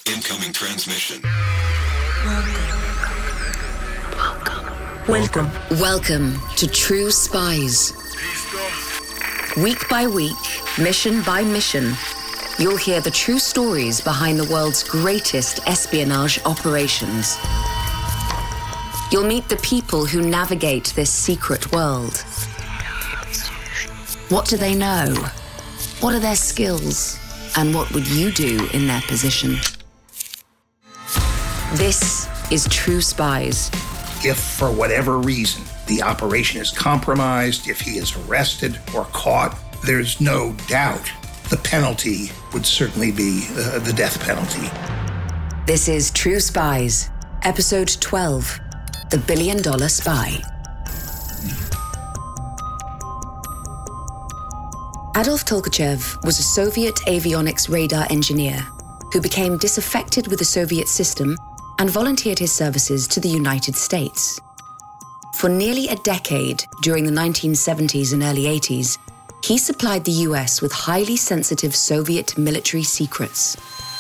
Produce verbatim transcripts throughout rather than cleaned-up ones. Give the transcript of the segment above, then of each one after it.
Incoming transmission. Welcome. Welcome to True Spies. Week by week, mission by mission, you'll hear the true stories behind the world's greatest espionage operations. You'll meet the people who navigate this secret world. What do they know? What are their skills? And what would you do in their position? This is True Spies. If, for whatever reason, the operation is compromised, if he is arrested or caught, there's no doubt the penalty would certainly be uh, the death penalty. This is True Spies, Episode twelve, The Billion Dollar Spy. Adolf Tolkachev was a Soviet avionics radar engineer who became disaffected with the Soviet system and volunteered his services to the United States. For nearly a decade during the nineteen seventies and early eighties, he supplied the U S with highly sensitive Soviet military secrets.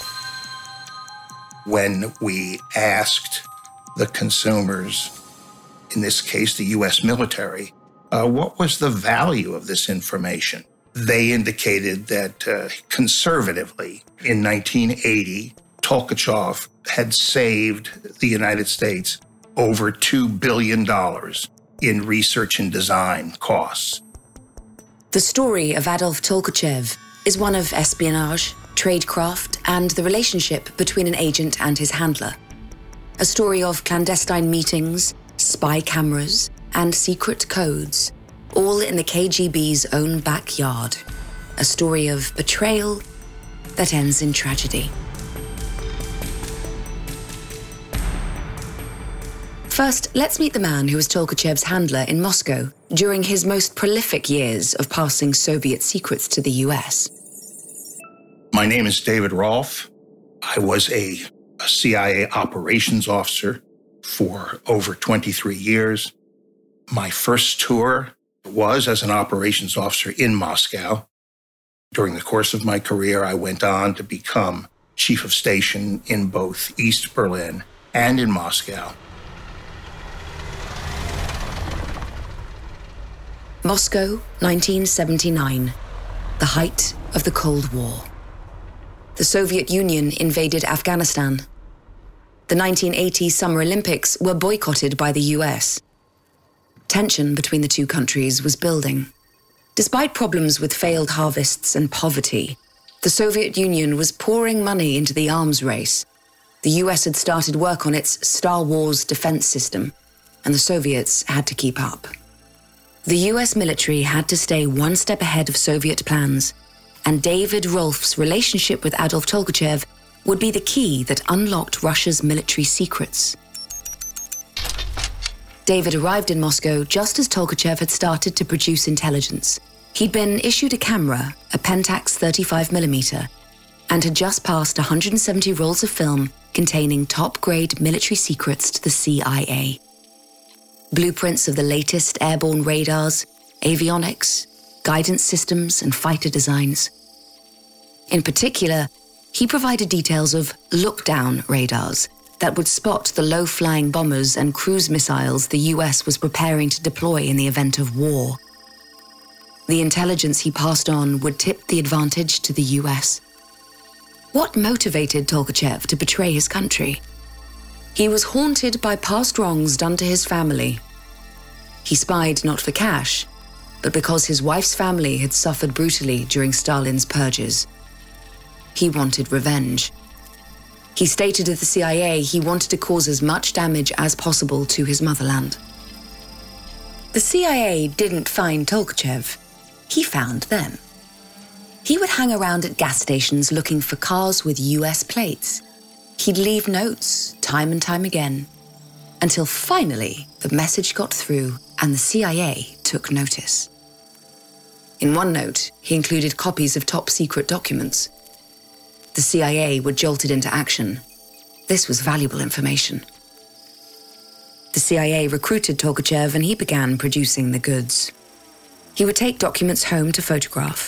When we asked the consumers, in this case the U S military, uh, what was the value of this information, they indicated that uh, conservatively, in nineteen eighty, Tolkachev had saved the United States over two billion dollars in research and design costs. The story of Adolf Tolkachev is one of espionage, tradecraft, and the relationship between an agent and his handler. A story of clandestine meetings, spy cameras, and secret codes, all in the K G B's own backyard. A story of betrayal that ends in tragedy. First, let's meet the man who was Tolkachev's handler in Moscow during his most prolific years of passing Soviet secrets to the U S. My name is David Rolfe. I was a, a C I A operations officer for over twenty-three years. My first tour was as an operations officer in Moscow. During the course of my career, I went on to become chief of station in both East Berlin and in Moscow. Moscow, nineteen seventy-nine, the height of the Cold War. The Soviet Union invaded Afghanistan. The nineteen eighty Summer Olympics were boycotted by the U S. Tension between the two countries was building. Despite problems with failed harvests and poverty, the Soviet Union was pouring money into the arms race. The U S had started work on its Star Wars defense system, and the Soviets had to keep up. The U S military had to stay one step ahead of Soviet plans, and David Rolfe's relationship with Adolf Tolkachev would be the key that unlocked Russia's military secrets. David arrived in Moscow just as Tolkachev had started to produce intelligence. He'd been issued a camera, a Pentax thirty-five millimeter, and had just passed one hundred seventy rolls of film containing top-grade military secrets to the C I A. Blueprints of the latest airborne radars, avionics, guidance systems, and fighter designs. In particular, he provided details of look-down radars that would spot the low-flying bombers and cruise missiles the U S was preparing to deploy in the event of war. The intelligence he passed on would tip the advantage to the U S. What motivated Tolkachev to betray his country? He was haunted by past wrongs done to his family. He spied not for cash, but because his wife's family had suffered brutally during Stalin's purges. He wanted revenge. He stated to the C I A he wanted to cause as much damage as possible to his motherland. The C I A didn't find Tolkachev. He found them. He would hang around at gas stations looking for cars with U S plates. He'd leave notes time and time again, until finally the message got through and the C I A took notice. In one note, he included copies of top-secret documents. The C I A were jolted into action. This was valuable information. The C I A recruited Tolkachev and he began producing the goods. He would take documents home to photograph.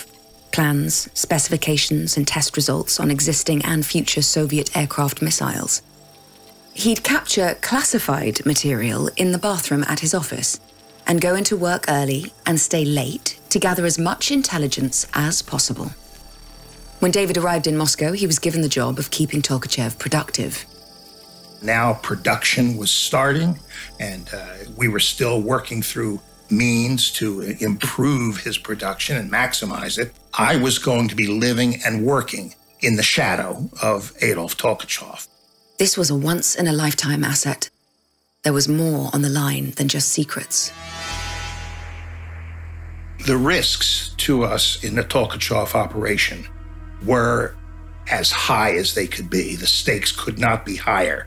plans, specifications, and test results on existing and future Soviet aircraft missiles. He'd capture classified material in the bathroom at his office and go into work early and stay late to gather as much intelligence as possible. When David arrived in Moscow, he was given the job of keeping Tolkachev productive. Now production was starting, and uh, we were still working through means to improve his production and maximize it. I was going to be living and working in the shadow of Adolf Tolkachev. This was a once-in-a-lifetime asset. There was more on the line than just secrets. The risks to us in the Tolkachev operation were as high as they could be. The stakes could not be higher.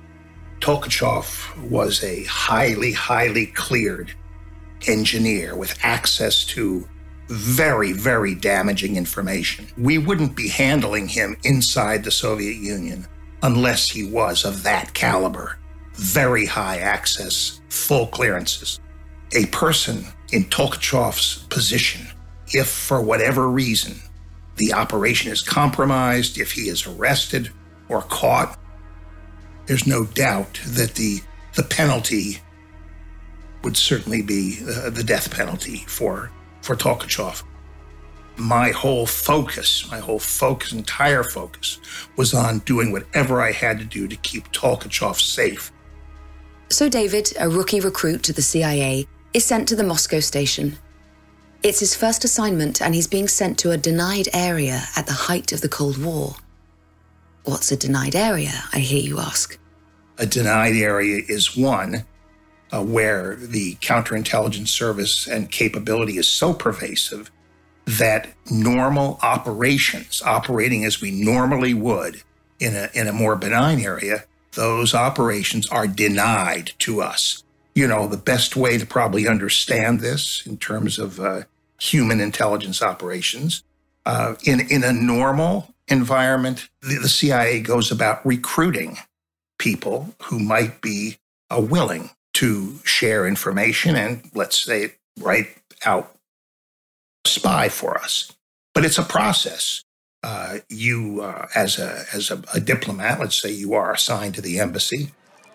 Tolkachev was a highly, highly cleared engineer with access to very, very damaging information. We wouldn't be handling him inside the Soviet Union unless he was of that caliber. Very high access, full clearances. A person in Tolkachev's position, if for whatever reason the operation is compromised, if he is arrested or caught, there's no doubt that the, the penalty would certainly be uh, the death penalty for, for Tolkachev. My whole focus, my whole focus, entire focus, was on doing whatever I had to do to keep Tolkachev safe. So David, a rookie recruit to the C I A, is sent to the Moscow station. It's his first assignment, and he's being sent to a denied area at the height of the Cold War. What's a denied area, I hear you ask? A denied area is one uh, where the counterintelligence service and capability is so pervasive that normal operations, operating as we normally would in a, in a more benign area, those operations are denied to us. You know, the best way to probably understand this in terms of uh, human intelligence operations, uh, in, in a normal environment, the, the C I A goes about recruiting people who might be uh, willing to share information and, let's say, right out spy for us. But it's a process. Uh, you, uh, as a as a, a diplomat, let's say you are assigned to the embassy.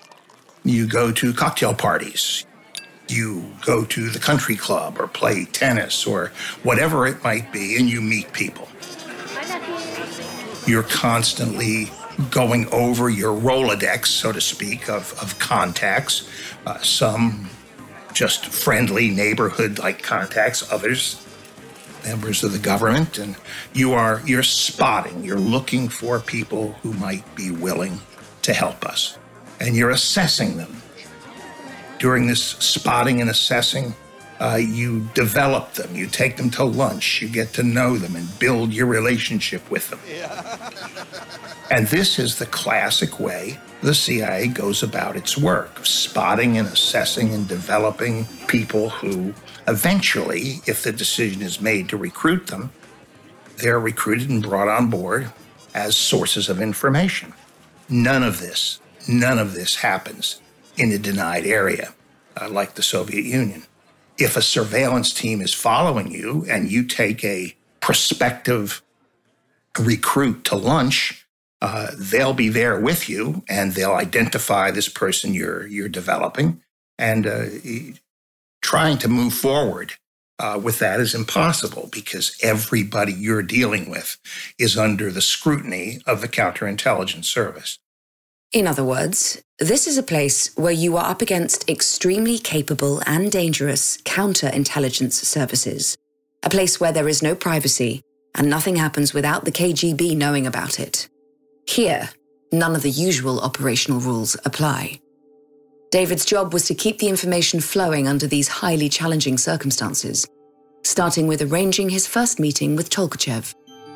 You go to cocktail parties. You go to the country club or play tennis or whatever it might be, and you meet people. You're constantly going over your Rolodex, so to speak, of, of contacts. Uh, some just friendly neighborhood-like contacts, others members of the government, and you are you're spotting, you're looking for people who might be willing to help us, and you're assessing them. During this spotting and assessing, uh, you develop them, you take them to lunch, you get to know them and build your relationship with them. Yeah. And this is the classic way the C I A goes about its work, spotting and assessing and developing people who eventually, if the decision is made to recruit them, they're recruited and brought on board as sources of information. None of this, none of this happens in a denied area uh, like the Soviet Union. If a surveillance team is following you and you take a prospective recruit to lunch, uh, they'll be there with you and they'll identify this person you're, you're developing, and uh, trying to move forward uh, with that is impossible because everybody you're dealing with is under the scrutiny of the counterintelligence service. In other words, this is a place where you are up against extremely capable and dangerous counterintelligence services, a place where there is no privacy and nothing happens without the K G B knowing about it. Here, none of the usual operational rules apply. David's job was to keep the information flowing under these highly challenging circumstances, starting with arranging his first meeting with Tolkachev.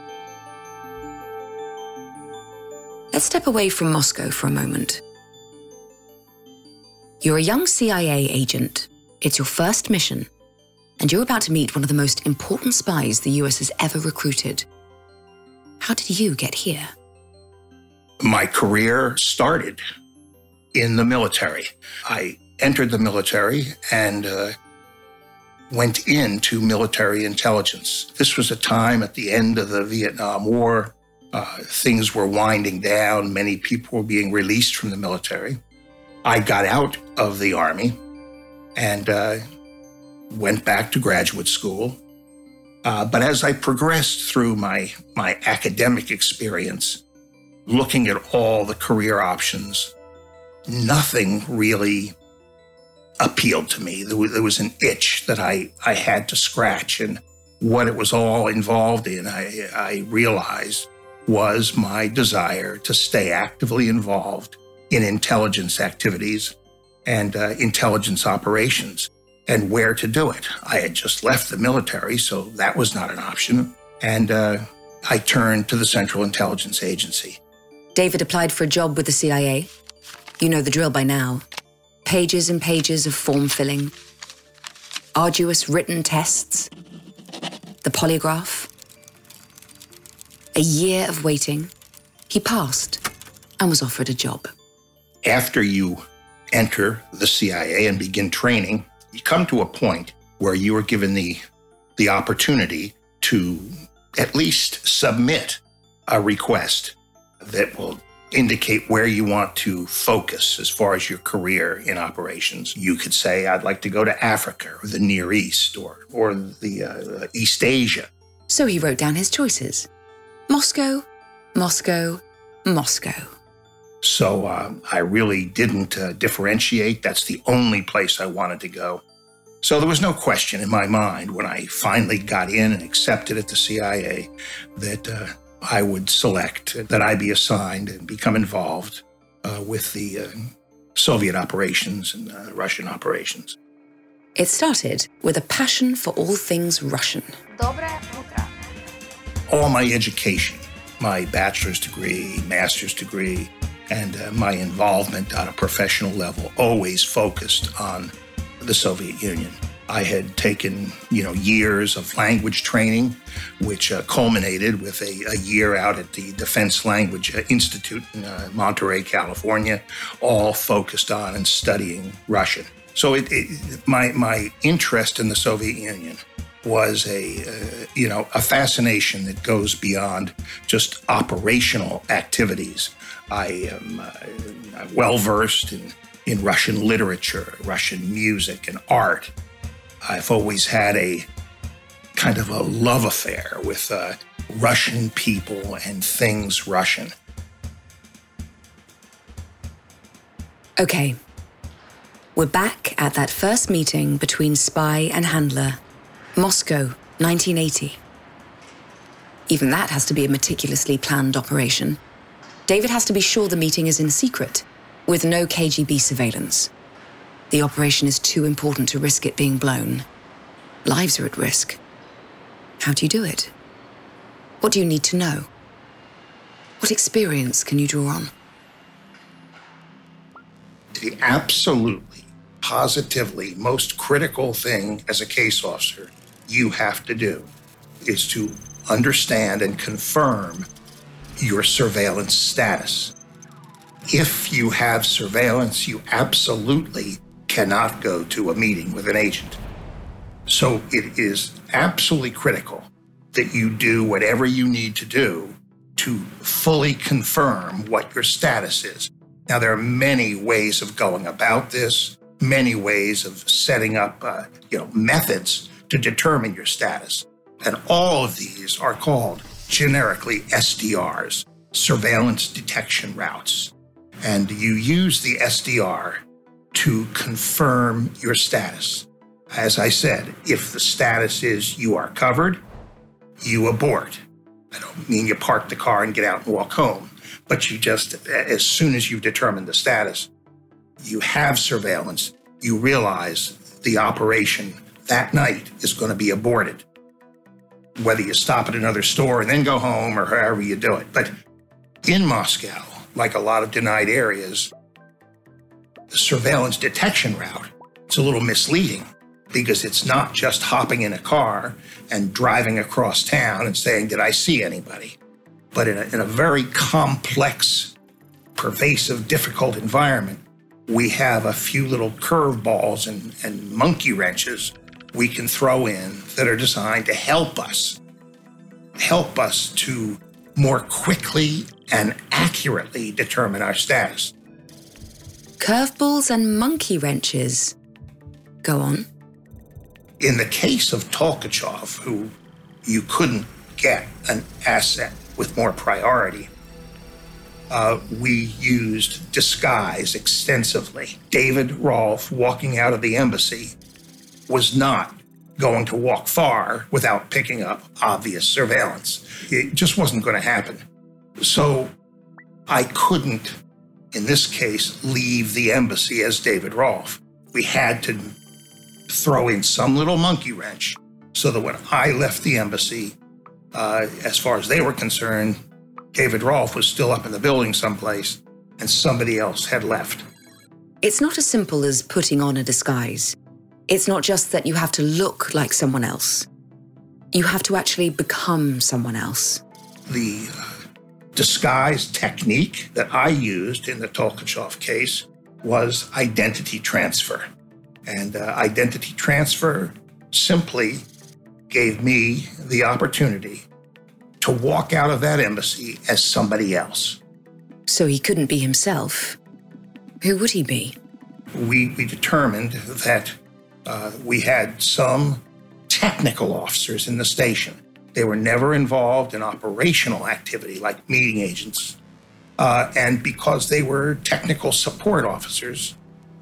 Let's step away from Moscow for a moment. You're a young C I A agent. It's your first mission, and you're about to meet one of the most important spies the U S has ever recruited. How did you get here? My career started in the military. I entered the military and uh, went into military intelligence. This was a time at the end of the Vietnam War. Uh, things were winding down. Many people were being released from the military. I got out of the Army and uh, went back to graduate school. Uh, but as I progressed through my, my academic experience, looking at all the career options, nothing really appealed to me. There was, there was an itch that I, I had to scratch, and what it was all involved in, I, I realized was my desire to stay actively involved in intelligence activities and uh, intelligence operations, and where to do it. I had just left the military, so that was not an option, and uh, I turned to the Central Intelligence Agency. David applied for a job with the C I A. You know the drill by now. Pages and pages of form filling, arduous written tests, the polygraph. A year of waiting. He passed and was offered a job. After you enter the C I A and begin training, you come to a point where you are given the, the opportunity to at least submit a request that will indicate where you want to focus as far as your career in operations. You could say, I'd like to go to Africa or the Near East or, or the uh, East Asia. So he wrote down his choices. Moscow, Moscow, Moscow. So uh, I really didn't uh, differentiate. That's the only place I wanted to go. So there was no question in my mind when I finally got in and accepted at the C I A that uh, I would select, that I be assigned and become involved uh, with the uh, Soviet operations and uh, Russian operations. It started with a passion for all things Russian. All my education, my bachelor's degree, master's degree, and uh, my involvement on a professional level always focused on the Soviet Union. I had taken, you know, years of language training, which uh, culminated with a, a year out at the Defense Language Institute in uh, Monterey, California, all focused on and studying Russian. So it, it, my, my interest in the Soviet Union was a, uh, you know, a fascination that goes beyond just operational activities. I am uh, well-versed in, in Russian literature, Russian music, and art. I've always had a kind of a love affair with uh, Russian people and things Russian. Okay, we're back at that first meeting between spy and handler. Moscow, nineteen eighty. Even that has to be a meticulously planned operation. David has to be sure the meeting is in secret, with no K G B surveillance. The operation is too important to risk it being blown. Lives are at risk. How do you do it? What do you need to know? What experience can you draw on? The absolutely, positively most critical thing as a case officer you have to do is to understand and confirm your surveillance status. If you have surveillance, you absolutely cannot go to a meeting with an agent. So it is absolutely critical that you do whatever you need to do to fully confirm what your status is. Now, there are many ways of going about this, many ways of setting up uh, you know, methods to determine your status. And all of these are called generically S D Rs, surveillance detection routes. And you use the S D R to confirm your status. As I said, if the status is you are covered, you abort. I don't mean you park the car and get out and walk home, but you just, as soon as you've determined the status, you have surveillance, you realize the operation that night is going to be aborted. Whether you stop at another store and then go home or however you do it. But in Moscow, like a lot of denied areas, the surveillance detection route, it's a little misleading because it's not just hopping in a car and driving across town and saying, did I see anybody? But in a, in a very complex, pervasive, difficult environment, we have a few little curveballs and, and monkey wrenches we can throw in that are designed to help us, help us to more quickly and accurately determine our status. Curveballs and monkey wrenches. Go on. In the case of Tolkachev, who you couldn't get an asset with more priority, uh, we used disguise extensively. David Rolfe, walking out of the embassy, was not going to walk far without picking up obvious surveillance. It just wasn't going to happen. So I couldn't, in this case, leave the embassy as David Rolfe. We had to throw in some little monkey wrench so that when I left the embassy, uh, as far as they were concerned, David Rolfe was still up in the building someplace and somebody else had left. It's not as simple as putting on a disguise. It's not just that you have to look like someone else. You have to actually become someone else. The uh, disguise technique that I used in the Tolkachev case was identity transfer. And uh, identity transfer simply gave me the opportunity to walk out of that embassy as somebody else. So he couldn't be himself. Who would he be? We, we determined that uh, we had some technical officers in the station. They were never involved in operational activity like meeting agents. Uh, and because they were technical support officers,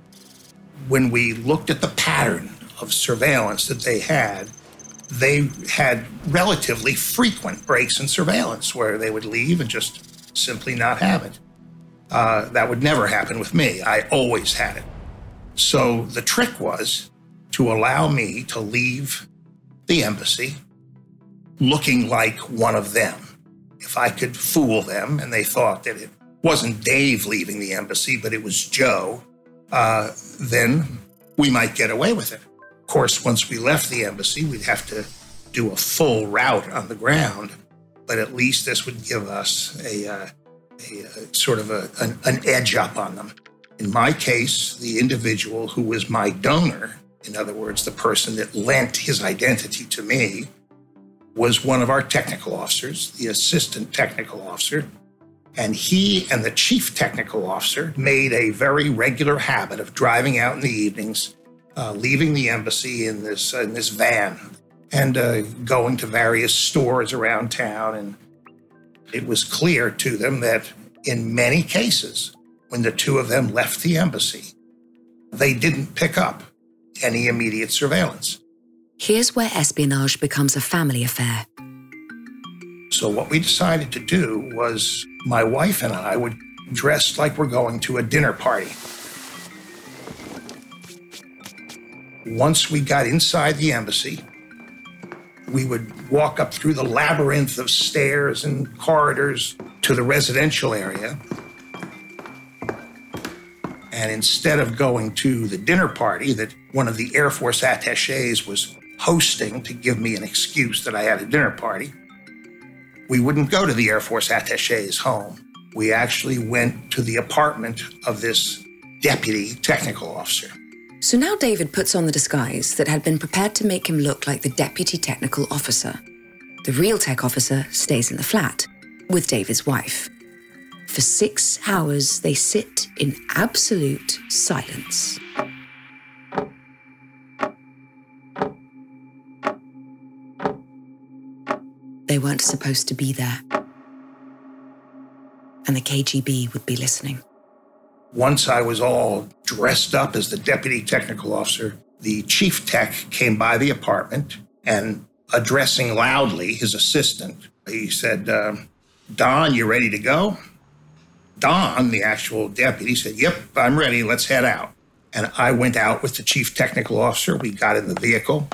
when we looked at the pattern of surveillance that they had, they had relatively frequent breaks in surveillance where they would leave and just simply not have it. Uh, that would never happen with me. I always had it. So the trick was to allow me to leave the embassy looking like one of them. If I could fool them and they thought that it wasn't Dave leaving the embassy, but it was Joe, uh, then we might get away with it. Of course, once we left the embassy, we'd have to do a full route on the ground, but at least this would give us a, uh, a, a sort of a, an, an edge up on them. In my case, the individual who was my donor, in other words, the person that lent his identity to me, was one of our technical officers, the assistant technical officer, and he and the chief technical officer made a very regular habit of driving out in the evenings, uh, leaving the embassy in this, uh, in this van, and uh, going to various stores around town. And it was clear to them that in many cases, when the two of them left the embassy, they didn't pick up any immediate surveillance. Here's where espionage becomes a family affair. So what we decided to do was my wife and I would dress like we're going to a dinner party. Once we got inside the embassy, we would walk up through the labyrinth of stairs and corridors to the residential area. And instead of going to the dinner party that one of the Air Force attachés was hosting to give me an excuse that I had a dinner party, we wouldn't go to the Air Force attaché's home. We actually went to the apartment of this deputy technical officer. So now David puts on the disguise that had been prepared to make him look like the deputy technical officer. The real tech officer stays in the flat with David's wife. For six hours, they sit in absolute silence. They weren't supposed to be there. And the K G B would be listening. Once I was all dressed up as the deputy technical officer, the chief tech came by the apartment and, addressing loudly his assistant, he said, uh, Don, you ready to go? Don, the actual deputy, said, yep, I'm ready, let's head out. And I went out with the chief technical officer. We got in the vehicle.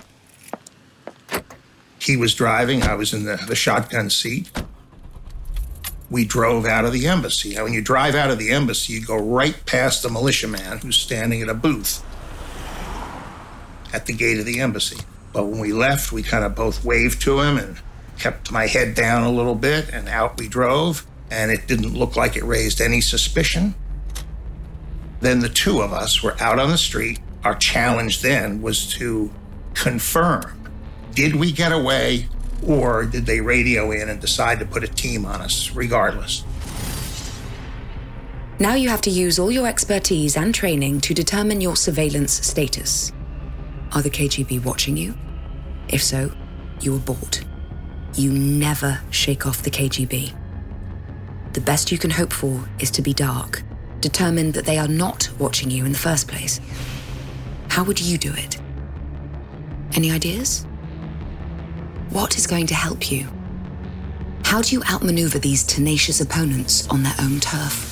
He was driving, I was in the, the shotgun seat. We drove out of the embassy. Now, when you drive out of the embassy, you go right past the militiaman who's standing at a booth at the gate of the embassy. But when we left, we kind of both waved to him and kept my head down a little bit, and out we drove, and it didn't look like it raised any suspicion. Then the two of us were out on the street. Our challenge then was to confirm, did we get away, or did they radio in and decide to put a team on us regardless? Now you have to use all your expertise and training to determine your surveillance status. Are the K G B watching you? If so, you abort. You never shake off the K G B. The best you can hope for is to be dark, determined that they are not watching you in the first place. How would you do it? Any ideas? What is going to help you? How do you outmaneuver these tenacious opponents on their own turf?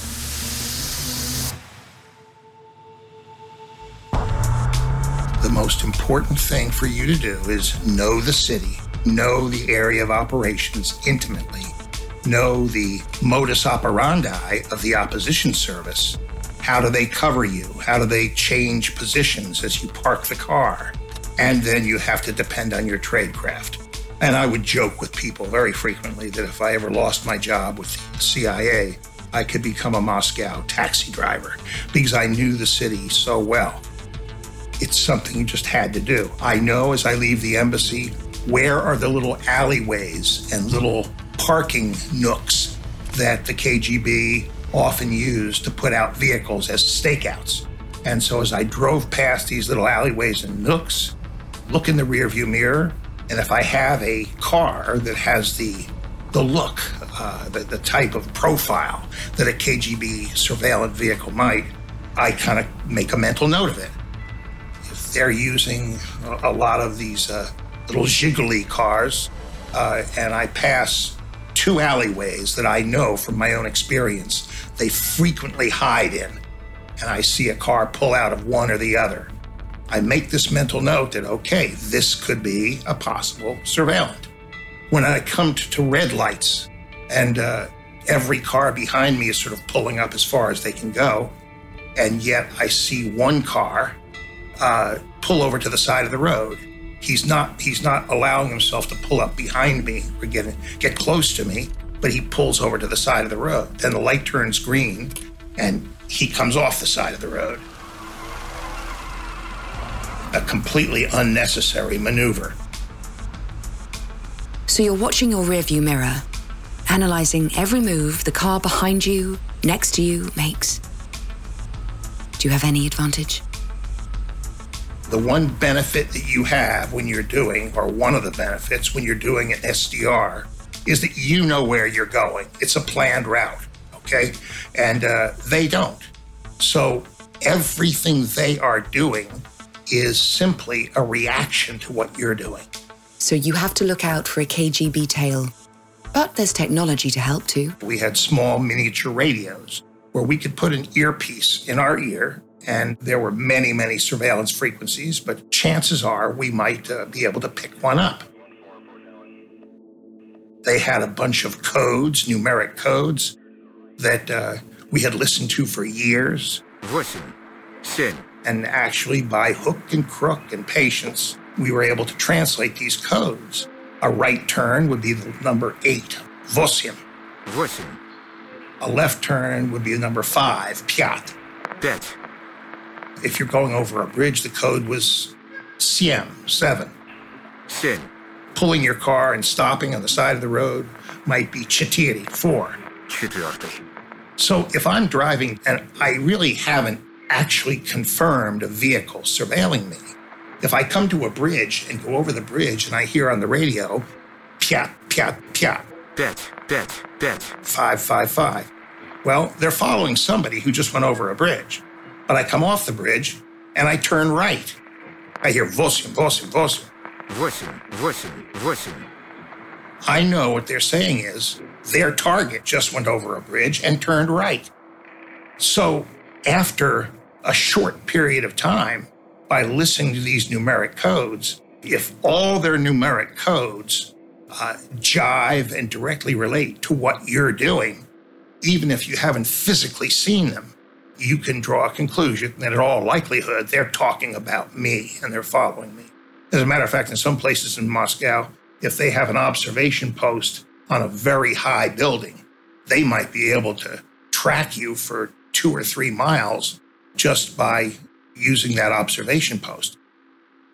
The most important thing for you to do is know the city, know the area of operations intimately, know the modus operandi of the opposition service. How do they cover you? How do they change positions as you park the car? And then you have to depend on your tradecraft. And I would joke with people very frequently that if I ever lost my job with the C I A, I could become a Moscow taxi driver because I knew the city so well. It's something you just had to do. I know as I leave the embassy, where are the little alleyways and little parking nooks that the K G B often use to put out vehicles as stakeouts. And so as I drove past these little alleyways and nooks, look in the rearview mirror, and if I have a car that has the the look, uh, the, the type of profile that a K G B surveillance vehicle might, I kind of make a mental note of it. If they're using a, a lot of these uh, little Zhiguli cars, uh, and I pass two alleyways that I know from my own experience they frequently hide in, and I see a car pull out of one or the other, I make this mental note that, okay, this could be a possible surveillant. When I come to, to red lights and uh, every car behind me is sort of pulling up as far as they can go, and yet I see one car uh, pull over to the side of the road. He's not he's not allowing himself to pull up behind me or get, get close to me, but he pulls over to the side of the road. Then the light turns green and he comes off the side of the road. A completely unnecessary maneuver. So you're watching your rearview mirror, analyzing every move the car behind you, next to you makes. Do you have any advantage? The one benefit that you have when you're doing, or one of the benefits when you're doing an S D R, is that you know where you're going. It's a planned route, okay? And uh, they don't. So everything they are doing is simply a reaction to what you're doing. So you have to look out for a K G B tail. But there's technology to help too. We had small miniature radios where we could put an earpiece in our ear, and there were many, many surveillance frequencies, but chances are we might uh, be able to pick one up. They had a bunch of codes, numeric codes, that uh, we had listened to for years. восемь, семь. And actually, by hook and crook and patience, we were able to translate these codes. A right turn would be the number eight, восемь. восемь. A left turn would be the number five, пять. пять. If you're going over a bridge, the code was семь, seven. семь. Pulling your car and stopping on the side of the road might be четыре, four. четвертый. So if I'm driving and I really haven't actually confirmed a vehicle surveilling me, if I come to a bridge and go over the bridge and I hear on the radio, пять, пять, пять. пять, пять, пять. Five, five, five. Well, they're following somebody who just went over a bridge. But I come off the bridge and I turn right. I hear восемь, восемь, восемь. восемь, восемь, восемь. I know what they're saying is their target just went over a bridge and turned right. So after a short period of time, by listening to these numeric codes, if all their numeric codes uh, jive and directly relate to what you're doing, even if you haven't physically seen them, you can draw a conclusion that in all likelihood, they're talking about me and they're following me. As a matter of fact, in some places in Moscow, if they have an observation post on a very high building, they might be able to track you for two or three miles just by using that observation post.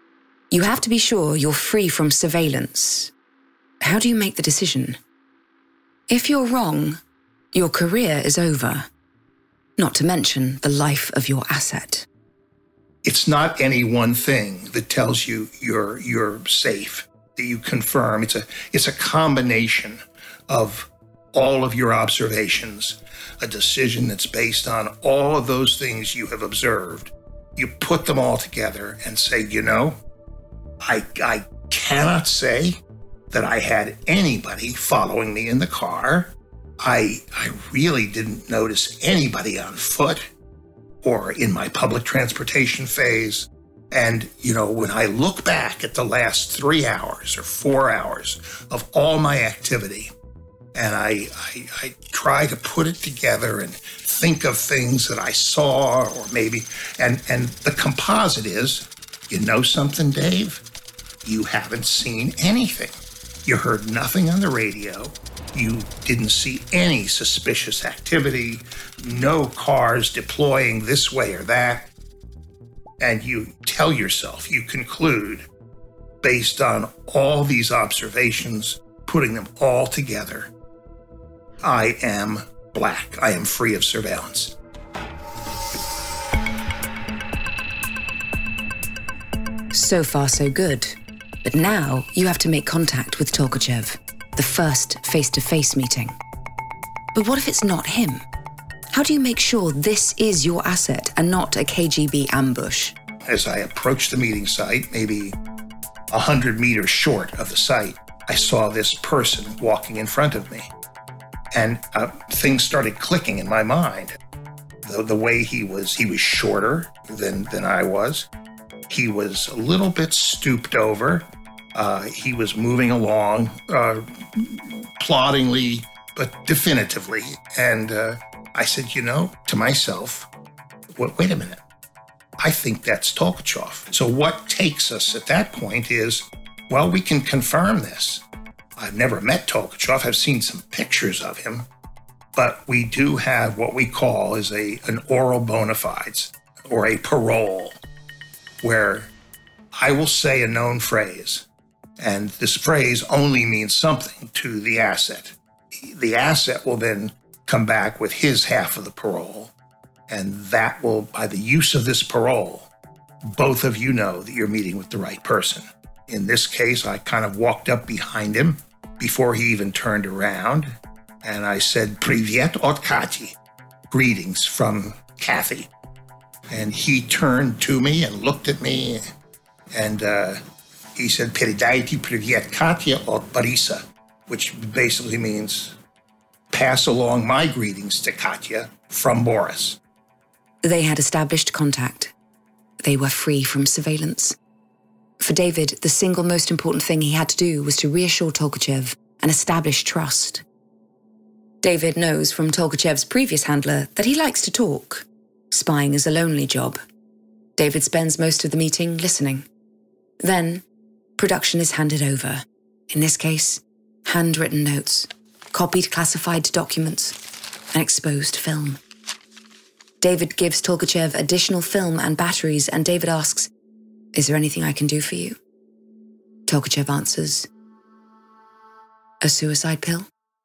You have to be sure you're free from surveillance. How do you make the decision? If you're wrong, your career is over. Not to mention the life of your asset. It's not any one thing that tells you you're you're safe, that you confirm. It's a it's a combination of all of your observations, a decision that's based on all of those things you have observed. You put them all together and say, you know, I I cannot say that I had anybody following me in the car. I I really didn't notice anybody on foot or in my public transportation phase. And, you know, when I look back at the last three hours or four hours of all my activity, and I, I, I try to put it together and think of things that I saw or maybe, and, and the composite is, you know something, Dave? You haven't seen anything. You heard nothing on the radio. You didn't see any suspicious activity, no cars deploying this way or that. And you tell yourself, you conclude, based on all these observations, putting them all together, I am black. I am free of surveillance. So far, so good. But now you have to make contact with Tolkachev, the first face-to-face meeting. But what if it's not him? How do you make sure this is your asset and not a K G B ambush? As I approached the meeting site, maybe a hundred meters short of the site, I saw this person walking in front of me. And uh, things started clicking in my mind. The, the way he was, he was shorter than, than I was. He was a little bit stooped over. Uh, he was moving along, uh, ploddingly, but definitively. And uh, I said, you know, to myself, wait, wait a minute. I think that's Tolkachev. So what takes us at that point is, well, we can confirm this. I've never met Tolkachev. I've seen some pictures of him. But we do have what we call is a an oral bona fides, or a parole, where I will say a known phrase, and this phrase only means something to the asset. The asset will then come back with his half of the parole, and that will, by the use of this parole, both of you know that you're meeting with the right person. In this case, I kind of walked up behind him before he even turned around, and I said, Privyet od Kati, greetings from Kathy. And he turned to me and looked at me, and uh, he said, Передайте привет Katya od Borisa, which basically means, pass along my greetings to Katya from Boris. They had established contact. They were free from surveillance. For David, the single most important thing he had to do was to reassure Tolkachev and establish trust. David knows from Tolkachev's previous handler that he likes to talk. Spying is a lonely job. David spends most of the meeting listening. Then, production is handed over. In this case, handwritten notes, copied classified documents, and exposed film. David gives Tolkachev additional film and batteries, and David asks, is there anything I can do for you? Tolkachev answers, a suicide pill?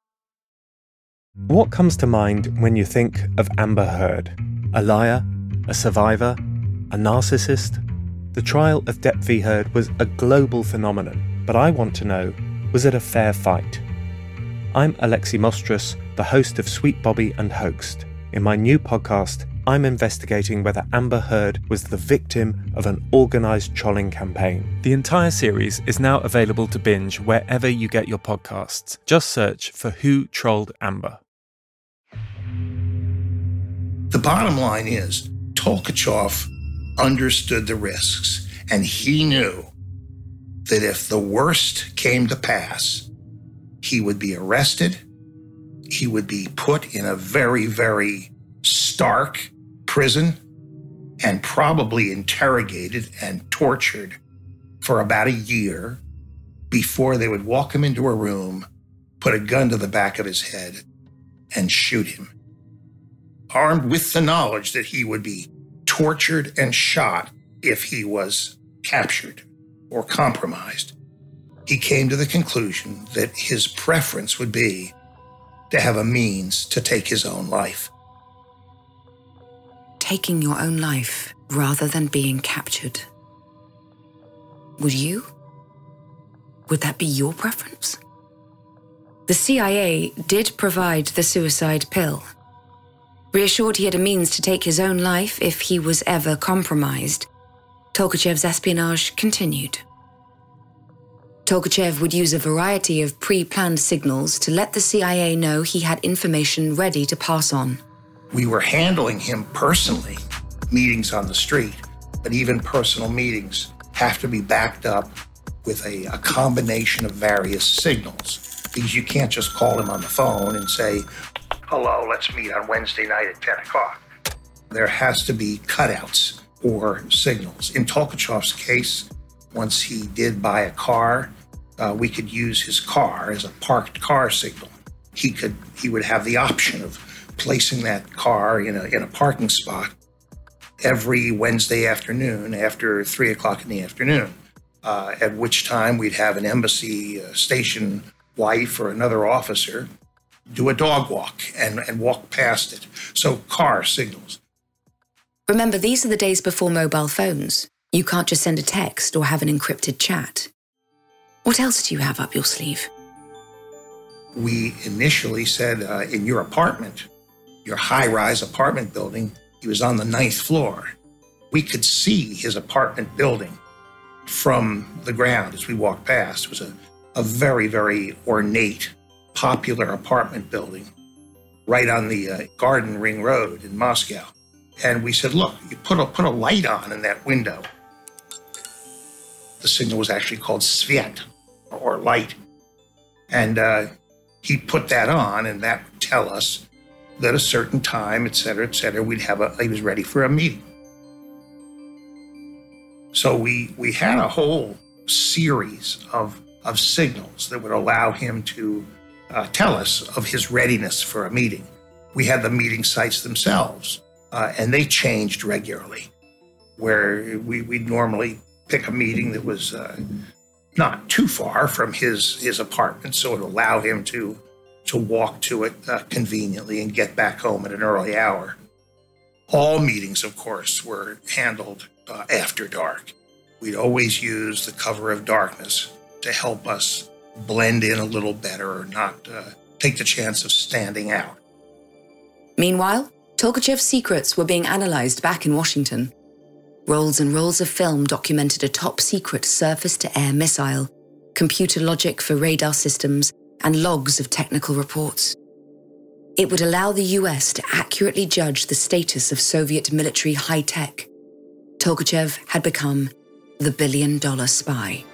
What comes to mind when you think of Amber Heard? A liar? A survivor? A narcissist? The trial of Depp v Heard was a global phenomenon, but I want to know, was it a fair fight? I'm Alexi Mostras, the host of Sweet Bobby and Hoaxed. In my new podcast, I'm investigating whether Amber Heard was the victim of an organised trolling campaign. The entire series is now available to binge wherever you get your podcasts. Just search for Who Trolled Amber. The bottom line is, Tolkachev understood the risks, and he knew that if the worst came to pass, he would be arrested, he would be put in a very, very stark prison, and probably interrogated and tortured for about a year before they would walk him into a room, put a gun to the back of his head, and shoot him, armed with the knowledge that he would be tortured and shot if he was captured or compromised, he came to the conclusion that his preference would be to have a means to take his own life. Taking your own life rather than being captured. Would you? Would that be your preference? The C I A did provide the suicide pill. Reassured he had a means to take his own life if he was ever compromised, Tolkachev's espionage continued. Tolkachev would use a variety of pre-planned signals to let the C I A know he had information ready to pass on. We were handling him personally, meetings on the street, but even personal meetings have to be backed up with a, a combination of various signals. Because you can't just call him on the phone and say, hello, let's meet on Wednesday night at ten o'clock. There has to be cutouts or signals. In Tolkachev's case, once he did buy a car, uh, we could use his car as a parked car signal. He could, he would have the option of placing that car in a, in a parking spot every Wednesday afternoon after three o'clock in the afternoon, uh, at which time we'd have an embassy uh, station wife or another officer do a dog walk and, and walk past it. So car signals. Remember, these are the days before mobile phones. You can't just send a text or have an encrypted chat. What else do you have up your sleeve? We initially said uh, in your apartment, your high-rise apartment building, he was on the ninth floor. We could see his apartment building from the ground as we walked past. It was a, a very, very ornate, popular apartment building right on the uh, Garden Ring Road in Moscow. And we said, look, you put a, put a light on in that window. The signal was actually called Svet, or light. And uh, he put that on, and that would tell us that a certain time, et cetera, et cetera, we'd have a, he was ready for a meeting. So we, we had a whole series of, of signals that would allow him to uh, tell us of his readiness for a meeting. We had the meeting sites themselves, uh, and they changed regularly, where we, we'd normally pick a meeting that was uh, not too far from his, his apartment, so it would allow him to, to walk to it uh, conveniently and get back home at an early hour. All meetings, of course, were handled uh, after dark. We'd always use the cover of darkness to help us blend in a little better or not uh, take the chance of standing out. Meanwhile, Tolkachev's secrets were being analyzed back in Washington. Rolls and rolls of film documented a top-secret surface-to-air missile, computer logic for radar systems, and logs of technical reports. It would allow the U S to accurately judge the status of Soviet military high-tech. Tolkachev had become the billion-dollar spy.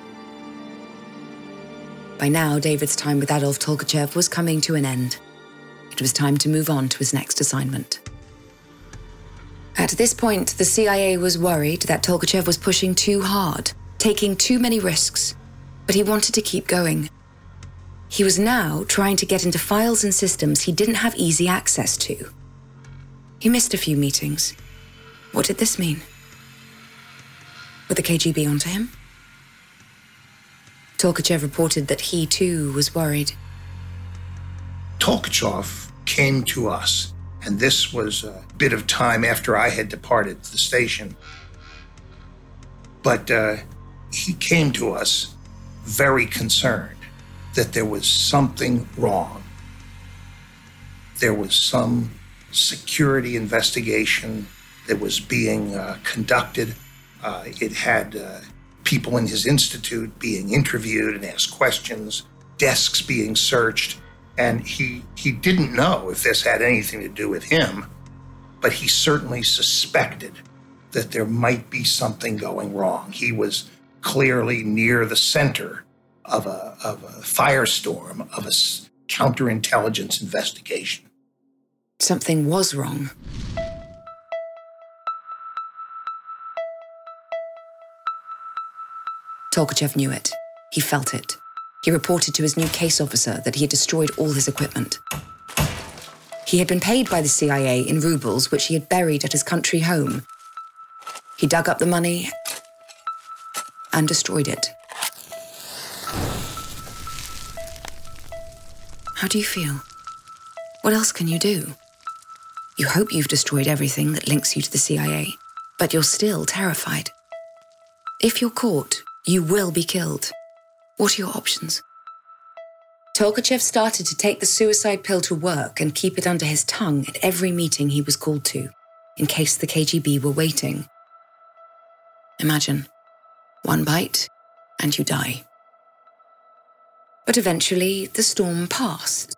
By now, David's time with Adolf Tolkachev was coming to an end. It was time to move on to his next assignment. At this point, the C I A was worried that Tolkachev was pushing too hard, taking too many risks, but he wanted to keep going. He was now trying to get into files and systems he didn't have easy access to. He missed a few meetings. What did this mean? Were the K G B onto him? Tolkachev reported that he too was worried. Tolkachev came to us, and this was a bit of time after I had departed the station. But uh, he came to us very concerned that there was something wrong. There was some security investigation that was being uh, conducted. Uh, it had uh, people in his institute being interviewed and asked questions, desks being searched, and he, he didn't know if this had anything to do with him, but he certainly suspected that there might be something going wrong. He was clearly near the center of a, of a firestorm, of a counterintelligence investigation. Something was wrong. Tolkachev knew it. He felt it. He reported to his new case officer that he had destroyed all his equipment. He had been paid by the C I A in rubles, which he had buried at his country home. He dug up the money and destroyed it. How do you feel? What else can you do? You hope you've destroyed everything that links you to the C I A, but you're still terrified. If you're caught, you will be killed. What are your options? Tolkachev started to take the suicide pill to work and keep it under his tongue at every meeting he was called to, in case the K G B were waiting. Imagine, one bite and you die. But eventually, the storm passed.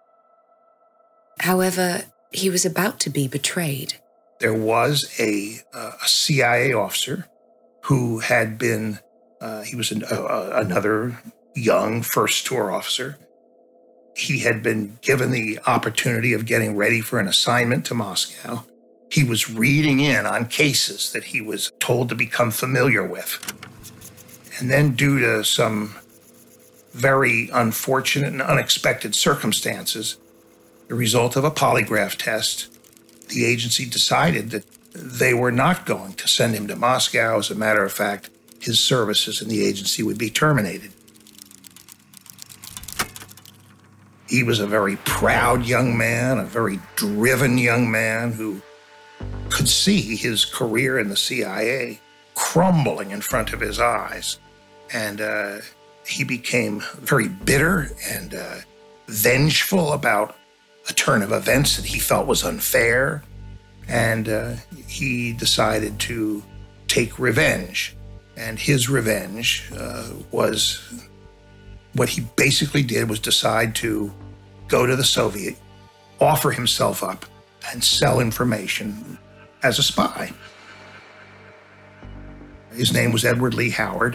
However, he was about to be betrayed. There was a, uh, a C I A officer who had been, uh, he was an, uh, another young first tour officer. He had been given the opportunity of getting ready for an assignment to Moscow. He was reading in on cases that he was told to become familiar with. And then due to some very unfortunate and unexpected circumstances, the result of a polygraph test, the agency decided that they were not going to send him to Moscow. As a matter of fact, his services in the agency would be terminated. He was a very proud young man, a very driven young man who could see his career in the C I A crumbling in front of his eyes. And uh, he became very bitter and uh, vengeful about a turn of events that he felt was unfair. And uh, he decided to take revenge. And his revenge uh, was, what he basically did was decide to go to the Soviet, offer himself up, and sell information as a spy. His name was Edward Lee Howard.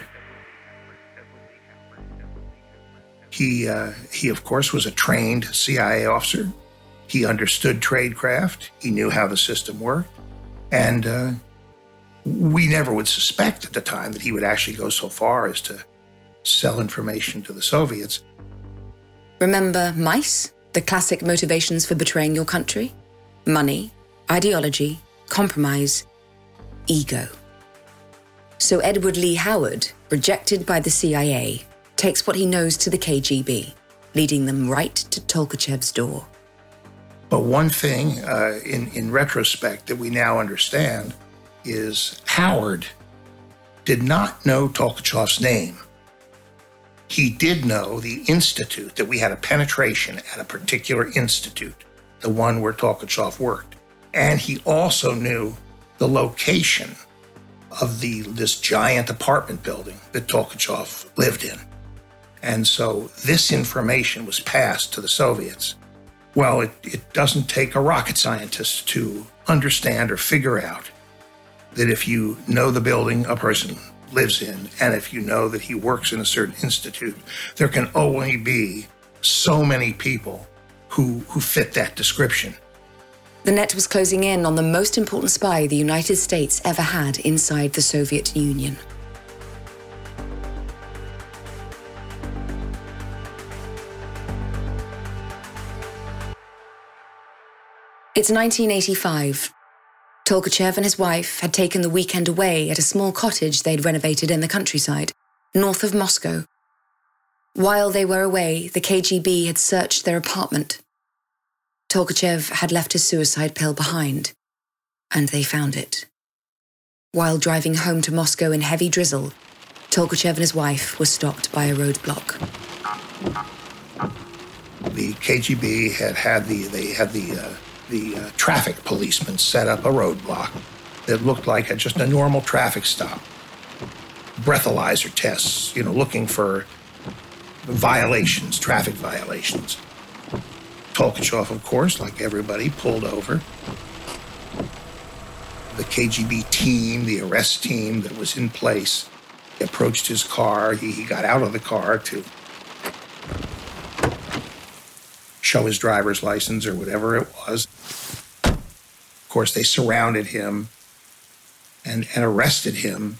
He, uh, he, of course, was a trained C I A officer. He understood tradecraft. He knew how the system worked. And uh, we never would suspect at the time that he would actually go so far as to sell information to the Soviets. Remember MICE, the classic motivations for betraying your country? Money, ideology, compromise, ego. So Edward Lee Howard, rejected by the C I A, takes what he knows to the K G B, leading them right to Tolkachev's door. But one thing uh, in, in retrospect that we now understand is Howard did not know Tolkachev's name. He did know the institute, that we had a penetration at a particular institute, the one where Tolkachev worked. And he also knew the location of the this giant apartment building that Tolkachev lived in. And so this information was passed to the Soviets. Well, it, it doesn't take a rocket scientist to understand or figure out that if you know the building a person lives in, and if you know that he works in a certain institute, there can only be so many people who, who fit that description. The net was closing in on the most important spy the United States ever had inside the Soviet Union. It's nineteen eighty-five. Tolkachev and his wife had taken the weekend away at a small cottage they'd renovated in the countryside, north of Moscow. While they were away, the K G B had searched their apartment. Tolkachev had left his suicide pill behind, and they found it. While driving home to Moscow in heavy drizzle, Tolkachev and his wife were stopped by a roadblock. The K G B had had the, they had the, uh, the uh, traffic policemen set up a roadblock that looked like a, just a normal traffic stop. Breathalyzer tests, you know, looking for violations, traffic violations. Tolkachev, of course, like everybody, pulled over. The K G B team, the arrest team that was in place, approached his car. He, he got out of the car to show his driver's license or whatever it was. Of course, they surrounded him and, and arrested him.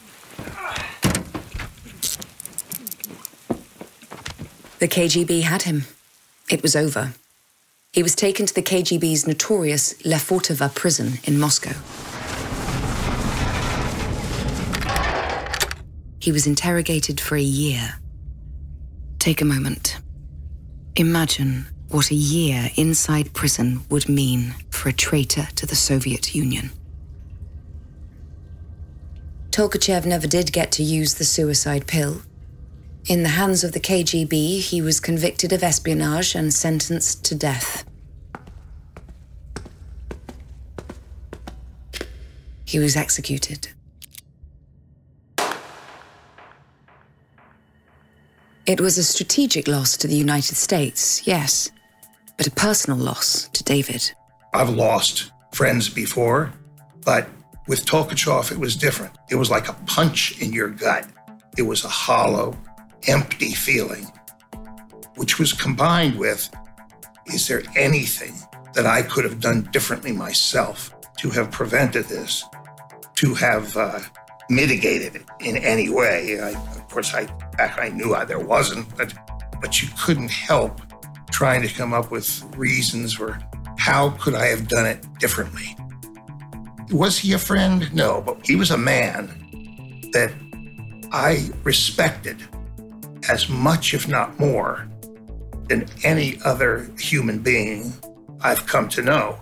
The K G B had him. It was over. He was taken to the K G B's notorious Lefortovo prison in Moscow. he was interrogated for a year. Take a moment. Imagine what a year inside prison would mean for a traitor to the Soviet Union. Tolkachev never did get to use the suicide pill. In the hands of the K G B, he was convicted of espionage and sentenced to death. He was executed. It was a strategic loss to the United States, yes, but a personal loss to David. I've lost friends before, but with Tolkachev, it was different. It was like a punch in your gut. It was a hollow, empty feeling, which was combined with, is there anything that I could have done differently myself to have prevented this, to have uh, mitigated it in any way? I, of course, I, I knew I, there wasn't, but, but you couldn't help trying to come up with reasons for how could I have done it differently. Was he a friend? No, but he was a man that I respected as much, if not more, than any other human being I've come to know.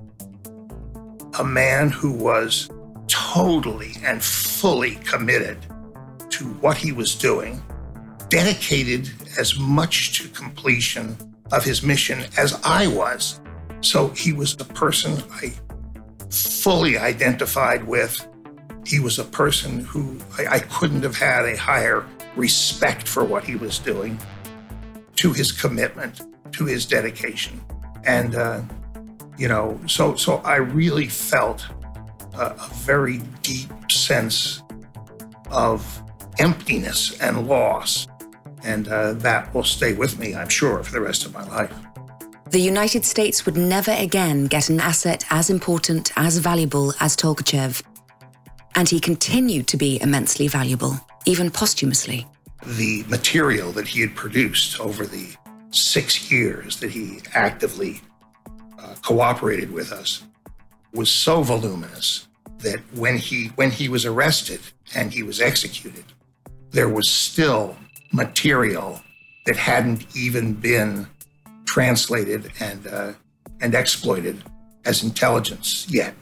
A man who was totally and fully committed to what he was doing, dedicated as much to completion of his mission as I was. So he was a person I fully identified with. He was a person who I, I couldn't have had a higher respect for what he was doing, to his commitment, to his dedication. And, uh, you know, so, so I really felt a, a very deep sense of emptiness and loss. And uh, that will stay with me, I'm sure, for the rest of my life. The United States would never again get an asset as important, as valuable as Tolkachev. And he continued to be immensely valuable, even posthumously. The material that he had produced over the six years that he actively uh, cooperated with us was so voluminous that when he, when he was arrested and he was executed, there was still material that hadn't even been translated and, uh, and exploited as intelligence yet.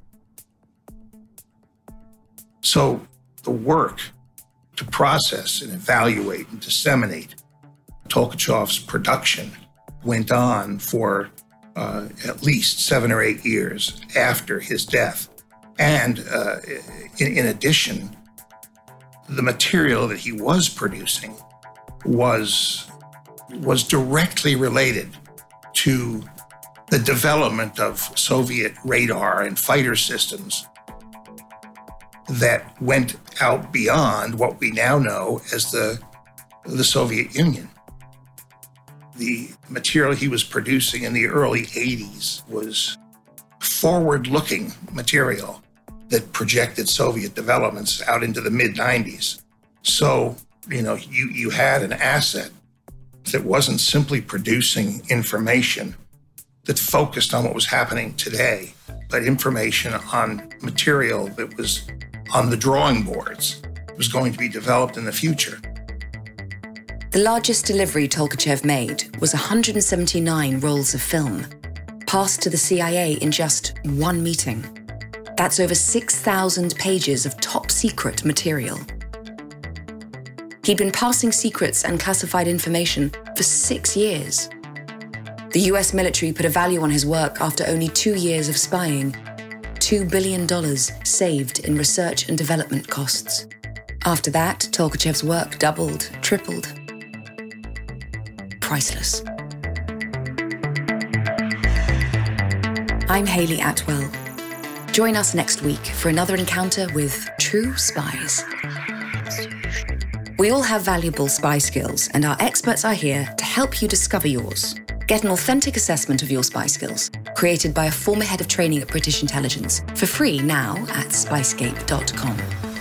So the work to process and evaluate and disseminate Tolkachev's production went on for uh, at least seven or eight years after his death. And uh, in, in addition, the material that he was producing was, was directly related to the development of Soviet radar and fighter systems that went out beyond what we now know as the, the Soviet Union. The material he was producing in the early eighties was forward-looking material that projected Soviet developments out into the mid nineties. So, you know, you, you had an asset that wasn't simply producing information that focused on what was happening today, but information on material that was on the drawing boards, was going to be developed in the future. The largest delivery Tolkachev made was one hundred seventy-nine rolls of film, passed to the C I A in just one meeting. That's over six thousand pages of top-secret material. He'd been passing secrets and classified information for six years. The U S military put a value on his work after only two years of spying. Two billion dollars saved in research and development costs. After that, Tolkachev's work doubled, tripled. Priceless. I'm Hayley Atwell. Join us next week for another encounter with true spies. We all have valuable spy skills, and our experts are here to help you discover yours. Get an authentic assessment of your spy skills, created by a former head of training at British Intelligence, for free now at spyscape dot com.